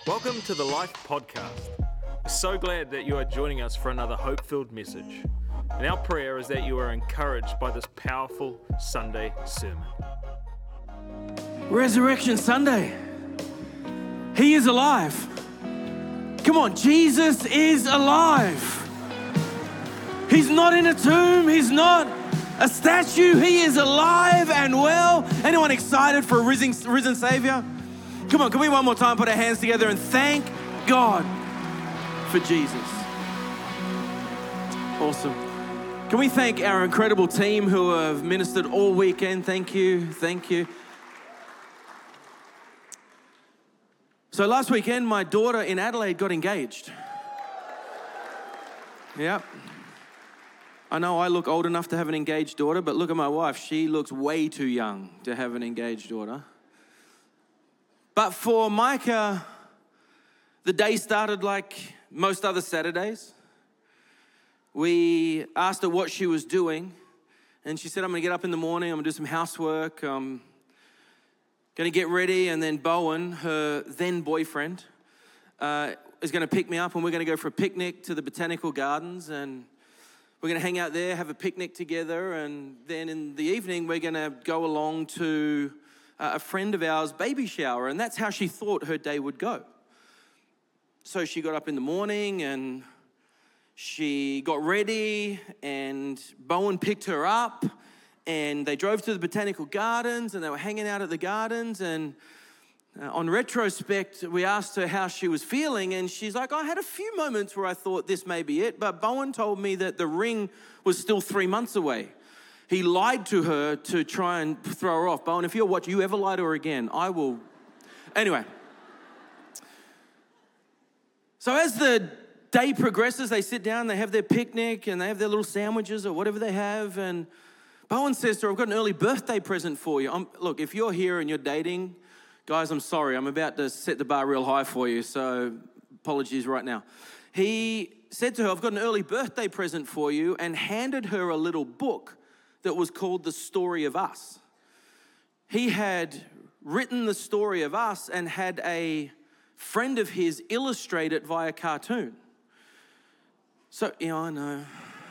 Welcome to the Life Podcast. We're so glad that you are joining us for another hope-filled message. And our prayer is that you are encouraged by this powerful Sunday sermon. Resurrection Sunday. He is alive. Come on, Jesus is alive. He's not in a tomb. He's not a statue. He is alive and well. Anyone excited for a risen Savior? Come on, can we one more time put our hands together and thank God for Jesus? Awesome. Can we thank our incredible team who have ministered all weekend? Thank you, thank you. So last weekend, my daughter in Adelaide got engaged. Yep. I know I look old enough to have an engaged daughter, but look at my wife. She looks way too young to have an engaged daughter. But for Micah, the day started like most other Saturdays. We asked her what she was doing, and she said, I'm going to get up in the morning, I'm going to do some housework, I'm going to get ready, and then Bowen, her then boyfriend, is going to pick me up, and we're going to go for a picnic to the Botanical Gardens, and we're going to hang out there, have a picnic together, and then in the evening, we're going to go along to a friend of ours' baby shower, and that's how she thought her day would go. So she got up in the morning, and she got ready, and Bowen picked her up, and they drove to the Botanical Gardens, and they were hanging out at the gardens, and on retrospect, we asked her how she was feeling, and she's like, I had a few moments where I thought this may be it, but Bowen told me that the ring was still 3 months away. He lied to her to try and throw her off. Bowen, if you're watching, you ever lie to her again, I will. Anyway. So as the day progresses, they sit down, they have their picnic, and they have their little sandwiches or whatever they have, and Bowen says to her, I've got an early birthday present for you. Look, if you're here and you're dating, guys, I'm sorry. I'm about to set the bar real high for you, so apologies right now. He said to her, I've got an early birthday present for you, and handed her a little book that was called The Story of Us. He had written The Story of Us and had a friend of his illustrate it via cartoon. So, yeah, I know.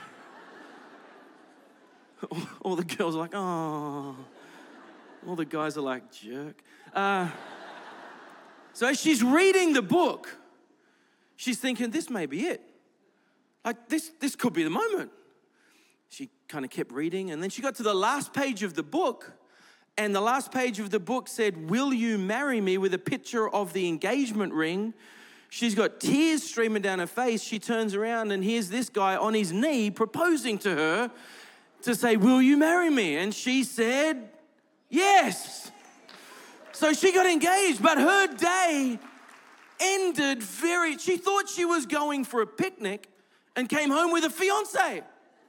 All the girls are like, oh. All the guys are like, jerk. So as she's reading the book, she's thinking, this may be it. Like, this could be the moment. She kind of kept reading, and then she got to the last page of the book, and the last page of the book said, will you marry me, with a picture of the engagement ring. She's got tears streaming down her face. She turns around, and here's this guy on his knee proposing to her to say, will you marry me? And she said, yes. So she got engaged, but her day ended she thought she was going for a picnic and came home with a fiance.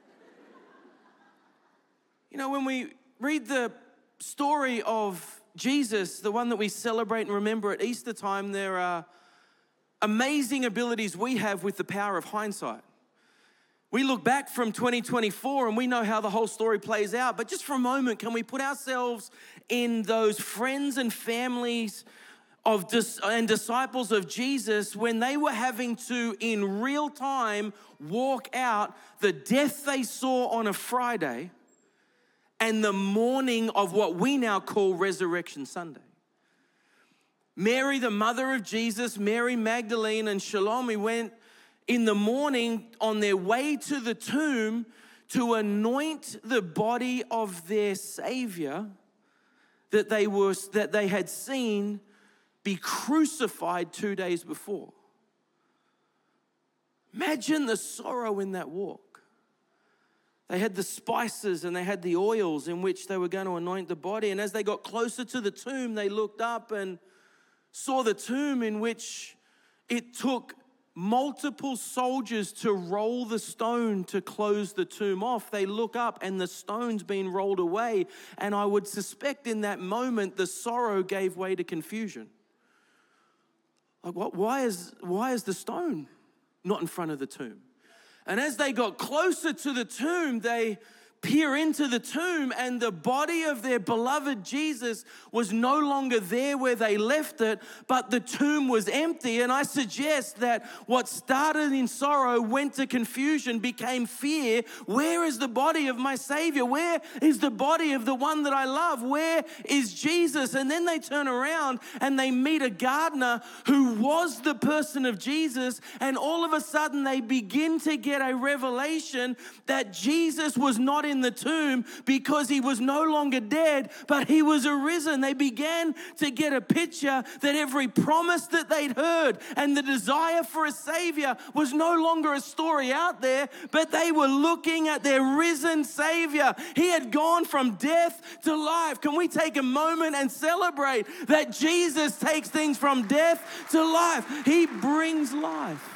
You know, when we read the story of Jesus, the one that we celebrate and remember at Easter time, there are amazing abilities we have with the power of hindsight. We look back from 2024 and we know how the whole story plays out, but just for a moment, can we put ourselves in those friends and families and disciples of Jesus when they were having to, in real time, walk out the death they saw on a Friday and the morning of what we now call Resurrection Sunday. Mary, the mother of Jesus, Mary Magdalene, and Salome went in the morning on their way to the tomb to anoint the body of their Savior that they had seen be crucified 2 days before. Imagine the sorrow in that walk. They had the spices and they had the oils in which they were going to anoint the body. And as they got closer to the tomb, they looked up and saw the tomb in which it took multiple soldiers to roll the stone to close the tomb off. They look up and the stone's been rolled away. And I would suspect in that moment, the sorrow gave way to confusion. Like, what? Why is the stone not in front of the tomb? And as they got closer to the tomb, they peer into the tomb, and the body of their beloved Jesus was no longer there where they left it, but the tomb was empty. And I suggest that what started in sorrow went to confusion, became fear. Where is the body of my Savior? Where is the body of the one that I love? Where is Jesus? And then they turn around and they meet a gardener who was the person of Jesus, and all of a sudden they begin to get a revelation that Jesus was not in the tomb because he was no longer dead, but he was arisen. They began to get a picture that every promise that they'd heard and the desire for a Savior was no longer a story out there, but they were looking at their risen Savior. He had gone from death to life. Can we take a moment and celebrate that Jesus takes things from death to life? He brings life.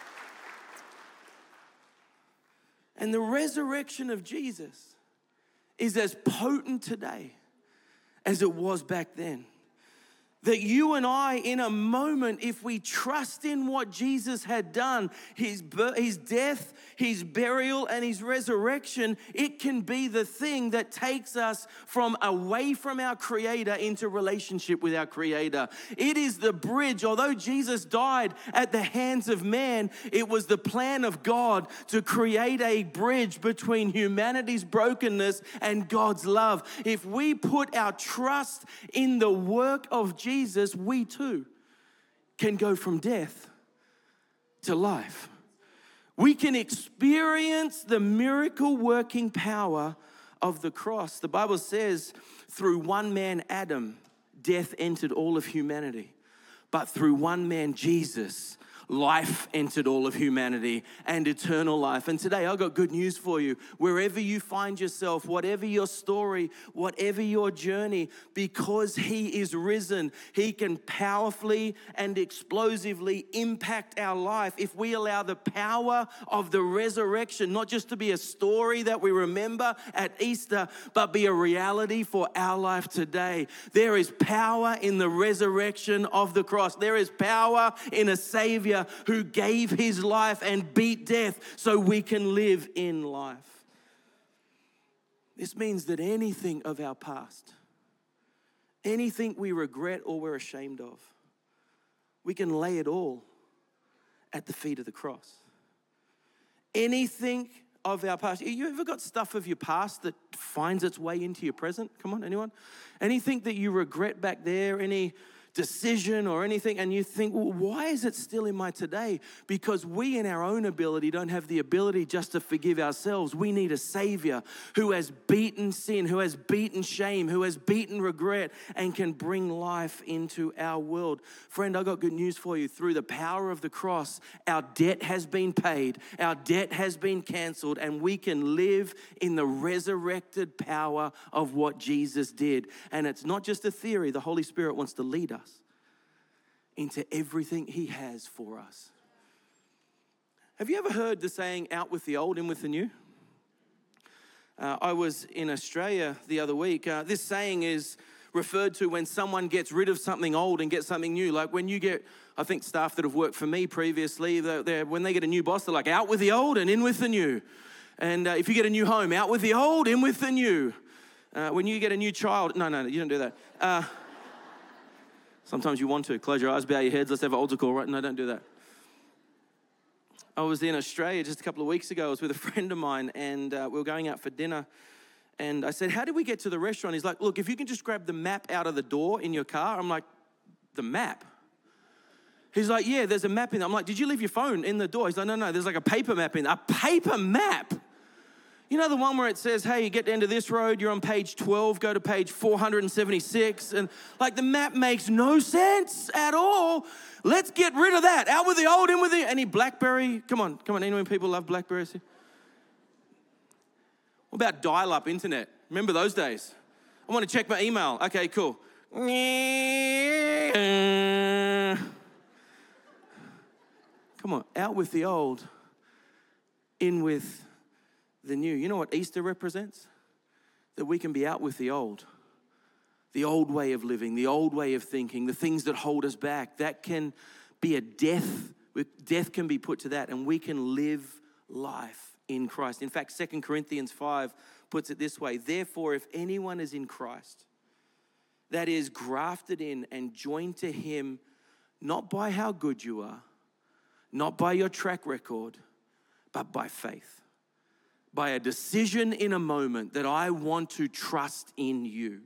And the resurrection of Jesus is as potent today as it was back then. That you and I, in a moment, if we trust in what Jesus had done, his death, his burial, and his resurrection, it can be the thing that takes us from away from our Creator into relationship with our Creator. It is the bridge. Although Jesus died at the hands of man, it was the plan of God to create a bridge between humanity's brokenness and God's love. If we put our trust in the work of Jesus, we too can go from death to life. We can experience the miracle working power of the cross. The Bible says, through one man, Adam, death entered all of humanity. But through one man, Jesus, life entered all of humanity, and eternal life. And today I've got good news for you. Wherever you find yourself, whatever your story, whatever your journey, because he is risen, he can powerfully and explosively impact our life if we allow the power of the resurrection not just to be a story that we remember at Easter, but be a reality for our life today. There is power in the resurrection of the cross. There is power in a Savior who gave his life and beat death so we can live in life. This means that anything of our past, anything we regret or we're ashamed of, we can lay it all at the feet of the cross. Anything of our past. You ever got stuff of your past that finds its way into your present? Come on, anyone? Anything that you regret back there, any decision or anything, and you think, well, why is it still in my today? Because we in our own ability don't have the ability just to forgive ourselves. We need a Savior who has beaten sin, who has beaten shame, who has beaten regret, and can bring life into our world. Friend, I got good news for you. Through the power of the cross, our debt has been paid, our debt has been canceled, and we can live in the resurrected power of what Jesus did. And it's not just a theory. The Holy Spirit wants to lead us into everything he has for us. Have you ever heard the saying, out with the old, in with the new? I was in Australia the other week. This saying is referred to when someone gets rid of something old and gets something new. Like when you get, I think staff that have worked for me previously, when they get a new boss, they're like, out with the old and in with the new. And if you get a new home, out with the old, in with the new. When you get a new child, no, you don't do that. Sometimes you want to. Close your eyes, bow your heads. Let's have an altar call, right? No, don't do that. I was in Australia just a couple of weeks ago. I was with a friend of mine, and we were going out for dinner. And I said, how did we get to the restaurant? He's like, look, if you can just grab the map out of the door in your car. I'm like, the map? He's like, yeah, there's a map in there. I'm like, did you leave your phone in the door? He's like, no, there's like a paper map in there. A paper map? You know the one where it says, hey, you get to the end of this road, you're on page 12, go to page 476. And like the map makes no sense at all. Let's get rid of that. Out with the old, in with the... Any BlackBerry? Come on. Anyone people love BlackBerries? What about dial-up internet? Remember those days? I want to check my email. Okay, cool. Come on. Out with the old, in with the new. You know what Easter represents? That we can be out with the old way of living, the old way of thinking, the things that hold us back. That can be a death. Death can be put to that, and we can live life in Christ. In fact, 2 Corinthians 5, puts it this way: therefore, if anyone is in Christ, that is grafted in and joined to him, not by how good you are, not by your track record, but by faith, by a decision in a moment that I want to trust in you.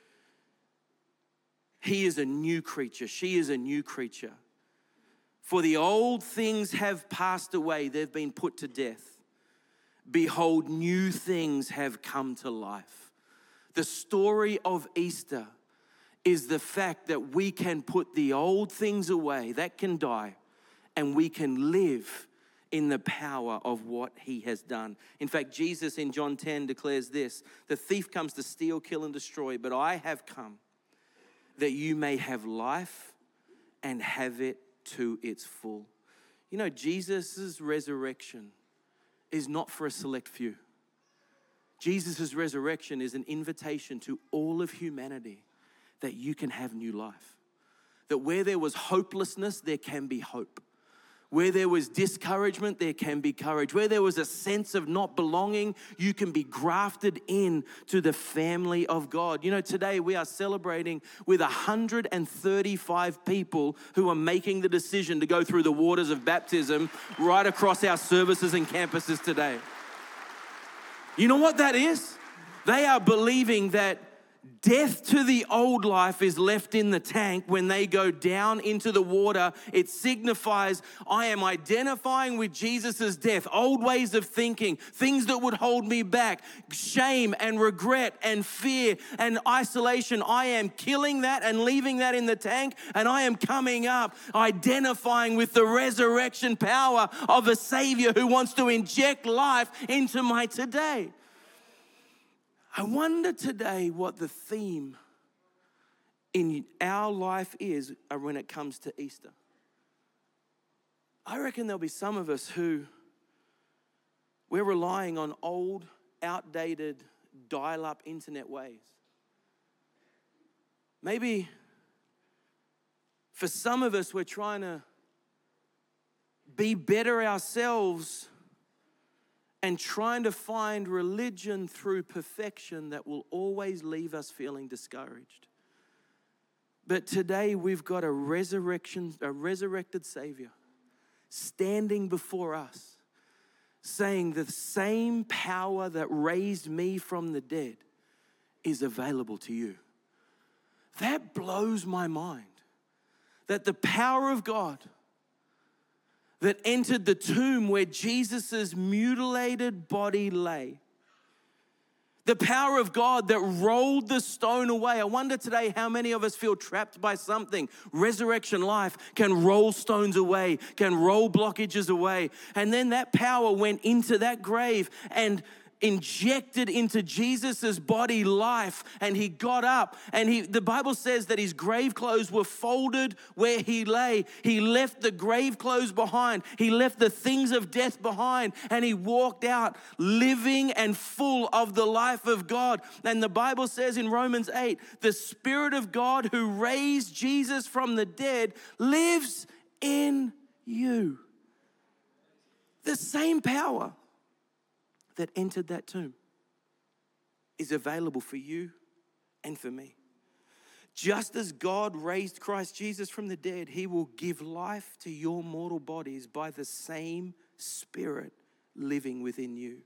He is a new creature. She is a new creature. For the old things have passed away. They've been put to death. Behold, new things have come to life. The story of Easter is the fact that we can put the old things away that can die, and we can live in the power of what he has done. In fact, Jesus in John 10 declares this: the thief comes to steal, kill, and destroy, but I have come that you may have life and have it to its full. You know, Jesus' resurrection is not for a select few. Jesus' resurrection is an invitation to all of humanity that you can have new life. That where there was hopelessness, there can be hope. Where there was discouragement, there can be courage. Where there was a sense of not belonging, you can be grafted in to the family of God. You know, today we are celebrating with 135 people who are making the decision to go through the waters of baptism right across our services and campuses today. You know what that is? They are believing that death to the old life is left in the tank when they go down into the water. It signifies I am identifying with Jesus' death, old ways of thinking, things that would hold me back, shame and regret and fear and isolation. I am killing that and leaving that in the tank, and I am coming up identifying with the resurrection power of a Savior who wants to inject life into my today. I wonder today what the theme in our life is when it comes to Easter. I reckon there'll be some of us who we're relying on old, outdated, dial-up internet ways. Maybe for some of us, we're trying to be better ourselves and trying to find religion through perfection that will always leave us feeling discouraged. But today we've got a resurrected Savior standing before us, saying the same power that raised me from the dead is available to you. That blows my mind, that the power of God that entered the tomb where Jesus' mutilated body lay, the power of God that rolled the stone away. I wonder today how many of us feel trapped by something. Resurrection life can roll stones away, can roll blockages away. And then that power went into that grave and injected into Jesus' body life, and he got up, and the Bible says that his grave clothes were folded where he lay. He left the grave clothes behind. He left the things of death behind, and he walked out living and full of the life of God. And the Bible says in Romans 8, the Spirit of God who raised Jesus from the dead lives in you. The same power that entered that tomb is available for you and for me. Just as God raised Christ Jesus from the dead, he will give life to your mortal bodies by the same Spirit living within you.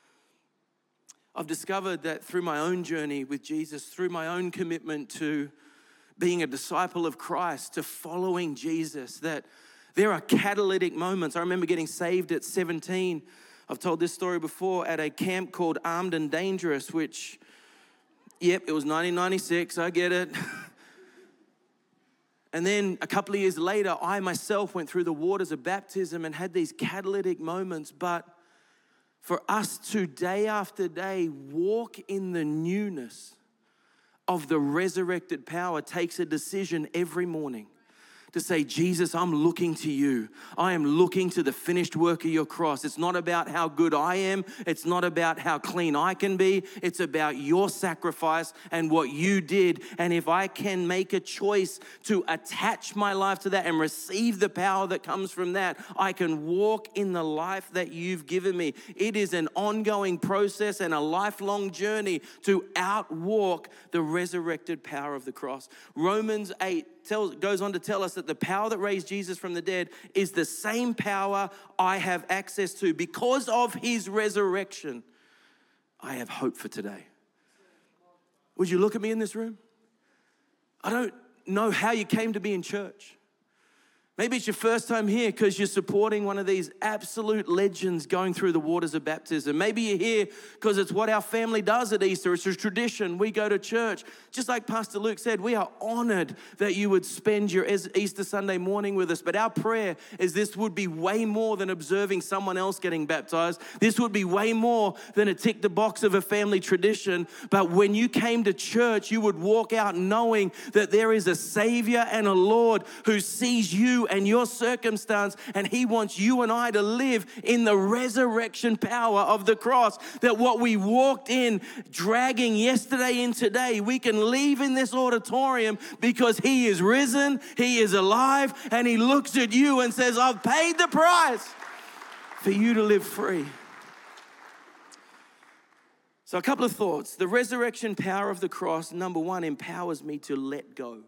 I've discovered that through my own journey with Jesus, through my own commitment to being a disciple of Christ, to following Jesus, that there are catalytic moments. I remember getting saved at 17. I've told this story before, at a camp called Armed and Dangerous, which, yep, it was 1996, I get it. And then a couple of years later, I myself went through the waters of baptism and had these catalytic moments. But for us to day after day walk in the newness of the resurrected power takes a decision every morning to say, Jesus, I'm looking to you. I am looking to the finished work of your cross. It's not about how good I am. It's not about how clean I can be. It's about your sacrifice and what you did. And if I can make a choice to attach my life to that and receive the power that comes from that, I can walk in the life that you've given me. It is an ongoing process and a lifelong journey to outwalk the resurrected power of the cross. Romans 8 goes on to tell us that the power that raised Jesus from the dead is the same power I have access to. Because of his resurrection, I have hope for today. Would you look at me in this room? I don't know how you came to be in church. Maybe it's your first time here because you're supporting one of these absolute legends going through the waters of baptism. Maybe you're here because it's what our family does at Easter. It's a tradition. We go to church. Just like Pastor Luke said, we are honored that you would spend your Easter Sunday morning with us. But our prayer is this would be way more than observing someone else getting baptized. This would be way more than a tick the box of a family tradition. But when you came to church, you would walk out knowing that there is a Savior and a Lord who sees you and your circumstance, and he wants you and I to live in the resurrection power of the cross. That what we walked in dragging yesterday and today, we can leave in this auditorium because he is risen, he is alive, and he looks at you and says, I've paid the price for you to live free. So a couple of thoughts. The resurrection power of the cross, number one, empowers me to let go.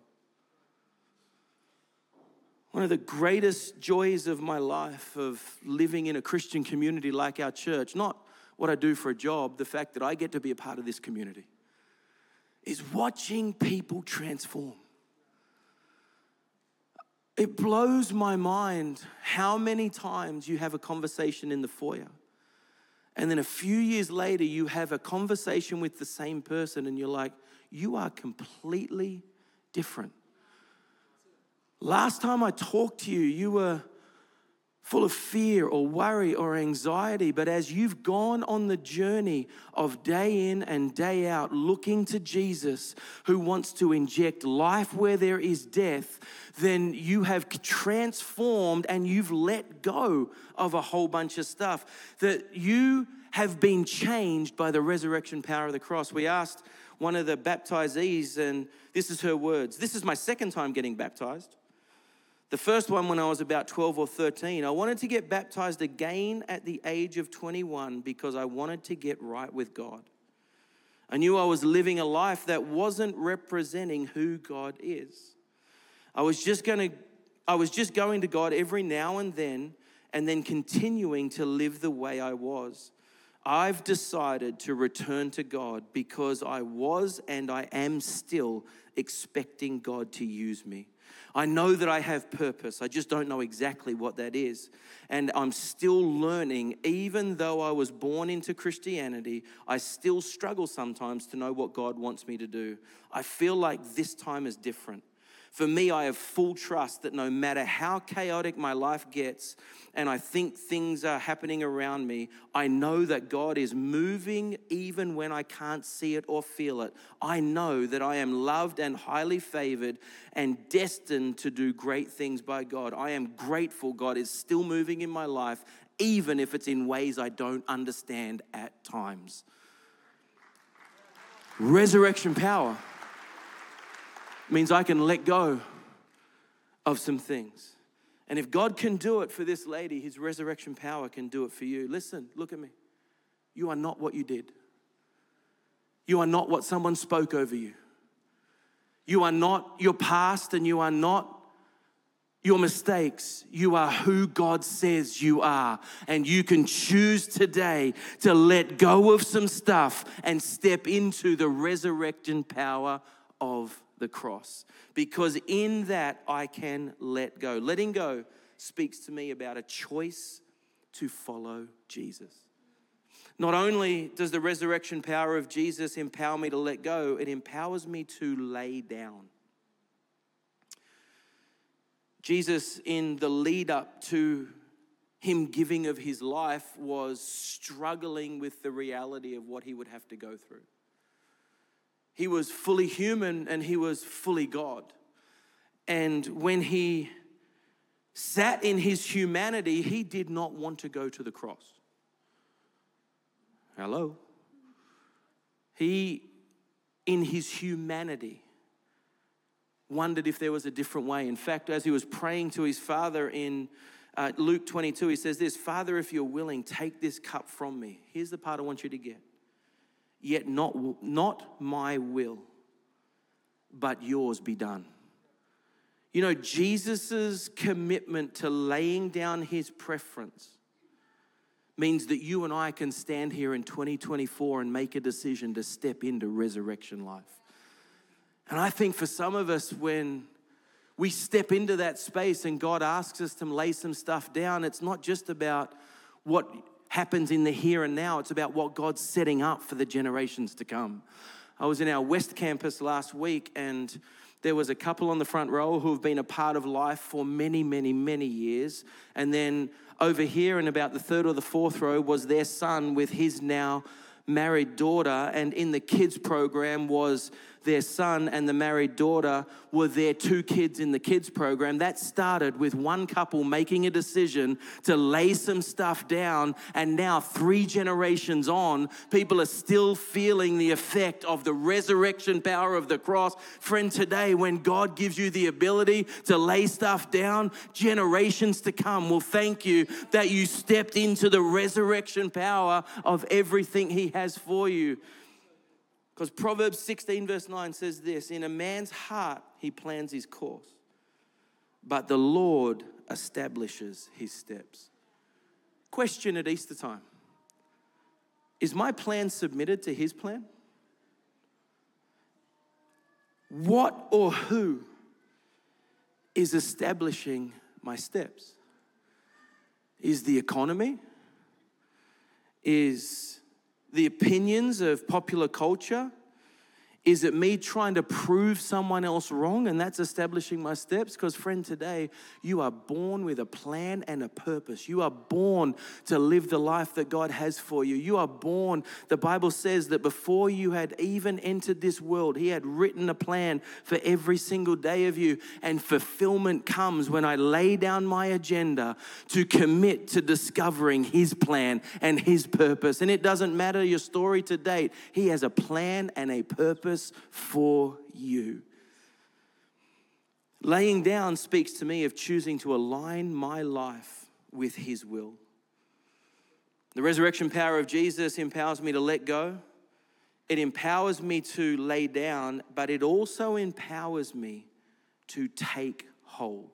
One of the greatest joys of my life of living in a Christian community like our church, not what I do for a job, the fact that I get to be a part of this community, is watching people transform. It blows my mind how many times you have a conversation in the foyer, and then a few years later you have a conversation with the same person and you're like, you are completely different. Last time I talked to you, you were full of fear or worry or anxiety. But as you've gone on the journey of day in and day out, looking to Jesus, who wants to inject life where there is death, then you have transformed and you've let go of a whole bunch of stuff. That you have been changed by the resurrection power of the cross. We asked one of the baptizees, and this is her words. This is my second time getting baptized. The first one when I was about 12 or 13. I wanted to get baptized again at the age of 21 because I wanted to get right with God. I knew I was living a life that wasn't representing who God is. I was just going to God every now and then continuing to live the way I was. I've decided to return to God because I was and I am still expecting God to use me. I know that I have purpose. I just don't know exactly what that is. And I'm still learning. Even though I was born into Christianity, I still struggle sometimes to know what God wants me to do. I feel like this time is different. For me, I have full trust that no matter how chaotic my life gets and I think things are happening around me, I know that God is moving even when I can't see it or feel it. I know that I am loved and highly favored and destined to do great things by God. I am grateful God is still moving in my life, even if it's in ways I don't understand at times. Resurrection power means I can let go of some things. And if God can do it for this lady, his resurrection power can do it for you. Listen, look at me. You are not what you did. You are not what someone spoke over you. You are not your past and you are not your mistakes. You are who God says you are. And you can choose today to let go of some stuff and step into the resurrection power of the cross, because in that I can let go. Letting go speaks to me about a choice to follow Jesus. Not only does the resurrection power of Jesus empower me to let go, it empowers me to lay down. Jesus, in the lead up to him giving of his life, was struggling with the reality of what he would have to go through. He was fully human and he was fully God. And when he sat in his humanity, he did not want to go to the cross. Hello? He, in his humanity, wondered if there was a different way. In fact, as he was praying to his Father in Luke 22, he says this, "Father, if you're willing, take this cup from me." Here's the part I want you to get. "Yet not my will, but yours be done." You know, Jesus' commitment to laying down his preference means that you and I can stand here in 2024 and make a decision to step into resurrection life. And I think for some of us, when we step into that space and God asks us to lay some stuff down, it's not just about what happens in the here and now, it's about what God's setting up for the generations to come. I was in our West Campus last week, and there was a couple on the front row who have been a part of life for many, many, many years. And then over here in about the third or the fourth row was their son with his now married daughter. And in the kids program was their son and the married daughter were their two kids in the kids program. That started with one couple making a decision to lay some stuff down, and now 3 generations on, people are still feeling the effect of the resurrection power of the cross. Friend, today when God gives you the ability to lay stuff down, generations to come will thank you that you stepped into the resurrection power of everything He has for you. Because Proverbs 16 verse 9 says this, "In a man's heart he plans his course, but the Lord establishes his steps." Question at Easter time. Is my plan submitted to His plan? What or who is establishing my steps? Is the economy? Is the opinions of popular culture? Is it me trying to prove someone else wrong and that's establishing my steps? Because friend, today you are born with a plan and a purpose. You are born to live the life that God has for you. You are born, the Bible says that before you had even entered this world, He had written a plan for every single day of you. And fulfillment comes when I lay down my agenda to commit to discovering His plan and His purpose. And it doesn't matter your story to date. He has a plan and a purpose for you. Laying down speaks to me of choosing to align my life with His will. The resurrection power of Jesus empowers me to let go. It empowers me to lay down, but it also empowers me to take hold.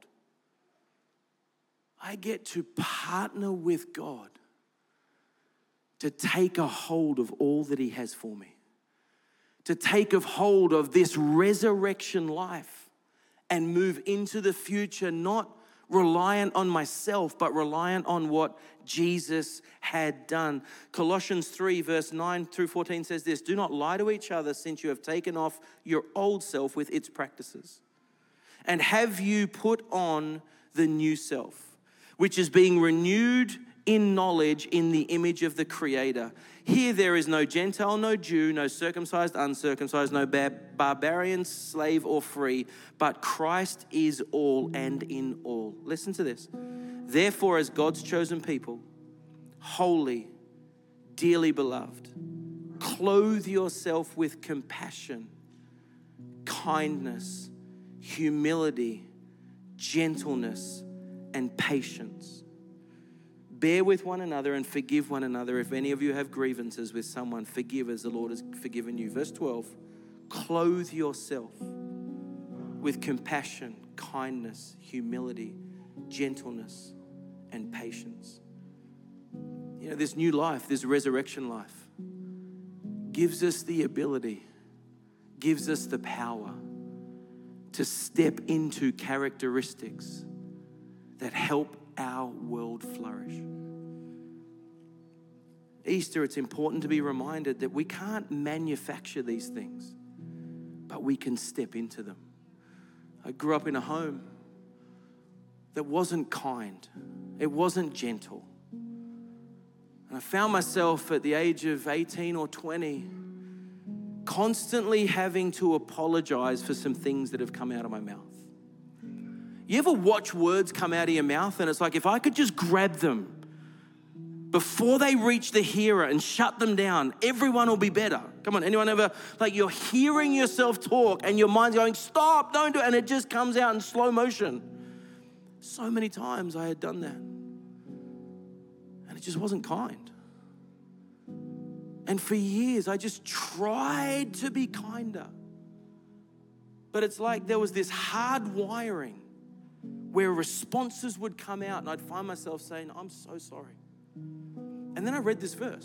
I get to partner with God to take a hold of all that He has for me. To take a hold of this resurrection life and move into the future, not reliant on myself, but reliant on what Jesus had done. Colossians 3 verse 9 through 14 says this, "Do not lie to each other, since you have taken off your old self with its practices. And have you put on the new self, which is being renewed in knowledge in the image of the Creator. Here there is no Gentile, no Jew, no circumcised, uncircumcised, no barbarian, slave or free, but Christ is all and in all." Listen to this. "Therefore, as God's chosen people, holy, dearly beloved, clothe yourself with compassion, kindness, humility, gentleness, and patience. Bear with one another and forgive one another. If any of you have grievances with someone, forgive as the Lord has forgiven you." Verse 12, "Clothe yourself with compassion, kindness, humility, gentleness, and patience." You know, this new life, this resurrection life, gives us the ability, gives us the power to step into characteristics that help our world flourish. Easter, it's important to be reminded that we can't manufacture these things, but we can step into them. I grew up in a home that wasn't kind. It wasn't gentle. And I found myself at the age of 18 or 20 constantly having to apologize for some things that have come out of my mouth. You ever watch words come out of your mouth and it's like, if I could just grab them before they reach the hearer and shut them down, everyone will be better. Come on, anyone ever, like you're hearing yourself talk and your mind's going, stop, don't do it, and it just comes out in slow motion. So many times I had done that. And it just wasn't kind. And for years, I just tried to be kinder. But it's like there was this hard wiring where responses would come out and I'd find myself saying, I'm so sorry. And then I read this verse.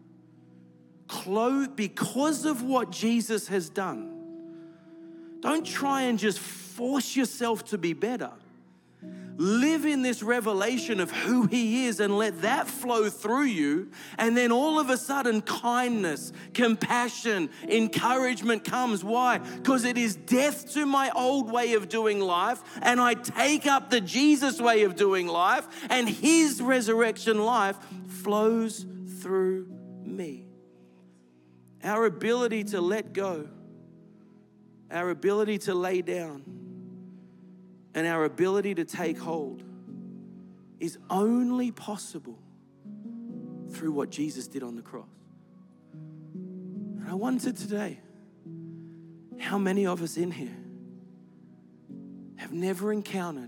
Because of what Jesus has done, don't try and just force yourself to be better. Live in this revelation of who He is and let that flow through you. And then all of a sudden, kindness, compassion, encouragement comes. Why? Because it is death to my old way of doing life, and I take up the Jesus way of doing life, and His resurrection life flows through me. Our ability to let go, our ability to lay down, and our ability to take hold is only possible through what Jesus did on the cross. And I wonder today, how many of us in here have never encountered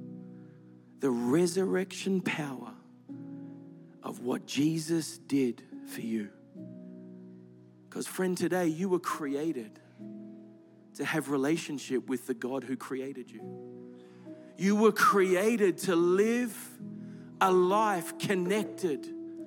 the resurrection power of what Jesus did for you? Because friend, today you were created to have relationship with the God who created you. You were created to live a life connected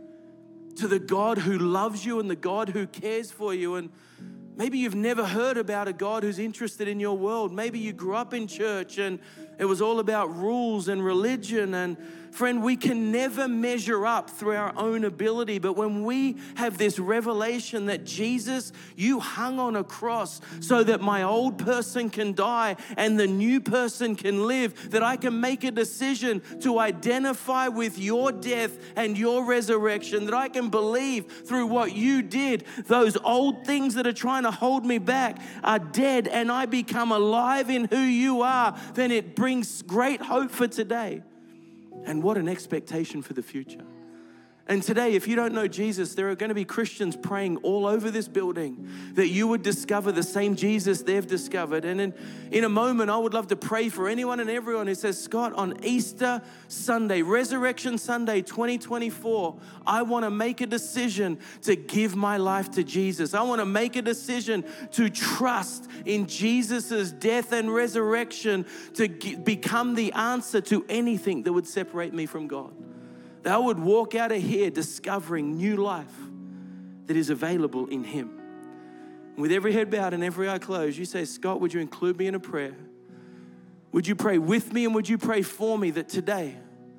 to the God who loves you and the God who cares for you. And maybe you've never heard about a God who's interested in your world. Maybe you grew up in church and it was all about rules and religion. And friend, we can never measure up through our own ability. But when we have this revelation that Jesus, you hung on a cross so that my old person can die and the new person can live, that I can make a decision to identify with your death and your resurrection, that I can believe through what you did, those old things that are trying to hold me back are dead and I become alive in who you are, then it brings great hope for today. And what an expectation for the future. And today, if you don't know Jesus, there are going to be Christians praying all over this building that you would discover the same Jesus they've discovered. And in a moment, I would love to pray for anyone and everyone who says, Scott, on Easter Sunday, Resurrection Sunday 2024, I want to make a decision to give my life to Jesus. I want to make a decision to trust in Jesus' death and resurrection to become the answer to anything that would separate me from God. That I would walk out of here discovering new life that is available in Him. And with every head bowed and every eye closed, you say, Scott, would you include me in a prayer? Would you pray with me and would you pray for me that today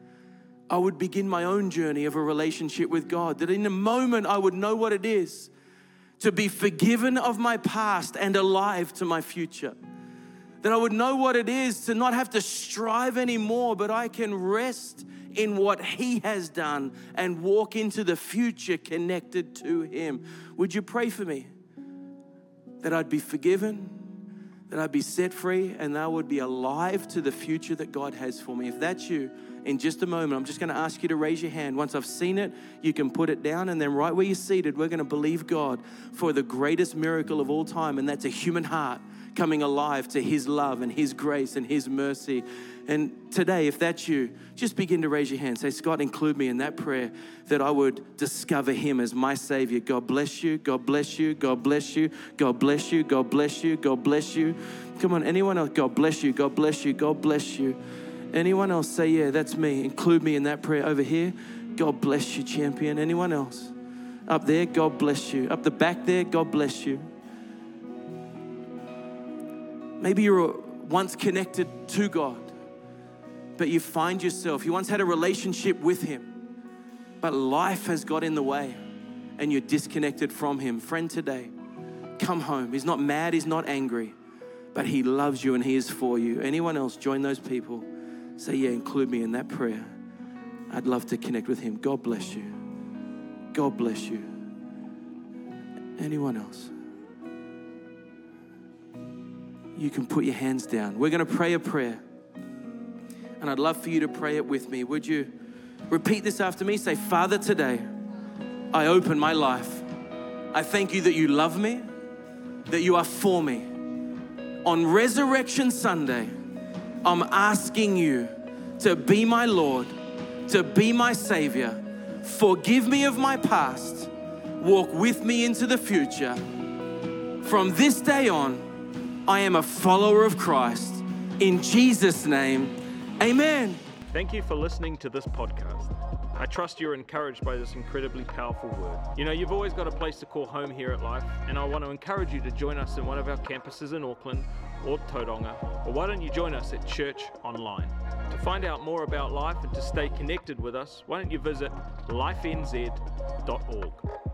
I would begin my own journey of a relationship with God, that in a moment I would know what it is to be forgiven of my past and alive to my future. That I would know what it is to not have to strive anymore, but I can rest in what He has done and walk into the future connected to Him. Would you pray for me that I'd be forgiven, that I'd be set free, and that I would be alive to the future that God has for me? If that's you, in just a moment, I'm just going to ask you to raise your hand. Once I've seen it, you can put it down, and then right where you're seated, we're going to believe God for the greatest miracle of all time, and that's a human heart coming alive to His love and His grace and His mercy. And today, if that's you, just begin to raise your hand. Say, Scott, include me in that prayer that I would discover Him as my Savior. God bless you. God bless you. God bless you. God bless you. God bless you. God bless you. Come on, anyone else? God bless you. God bless you. God bless you. Anyone else? Say, yeah, that's me. Include me in that prayer over here. God bless you, champion. Anyone else? Up there, God bless you. Up the back there, God bless you. Maybe you were once connected to God, but you find yourself, you once had a relationship with Him, but life has got in the way and you're disconnected from Him. Friend, today, come home. He's not mad, He's not angry, but He loves you and He is for you. Anyone else? Join those people. Say, yeah, include me in that prayer. I'd love to connect with Him. God bless you. God bless you. Anyone else? You can put your hands down. We're going to pray a prayer. And I'd love for you to pray it with me. Would you repeat this after me? Say, Father, today I open my life. I thank you that you love me, that you are for me. On Resurrection Sunday, I'm asking you to be my Lord, to be my Savior. Forgive me of my past. Walk with me into the future. From this day on, I am a follower of Christ. In Jesus' name, amen. Thank you for listening to this podcast. I trust you're encouraged by this incredibly powerful word. You know, you've always got a place to call home here at Life, and I want to encourage you to join us in one of our campuses in Auckland or Tauranga, or why don't you join us at Church Online? To find out more about Life and to stay connected with us, why don't you visit lifenz.org.